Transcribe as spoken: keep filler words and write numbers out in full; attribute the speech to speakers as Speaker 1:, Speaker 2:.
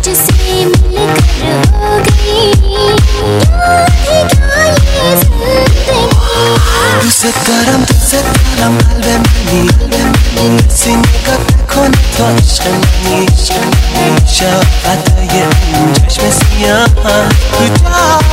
Speaker 1: तुझसे मिलकर हो गई, क्या थी क्या ये जिंदगी।
Speaker 2: तुझसे गरम तुझसे गरम अलवे मनी सीने का खोने तो शर्मी शर्मी शफात ये चश्मे सियाह तुझा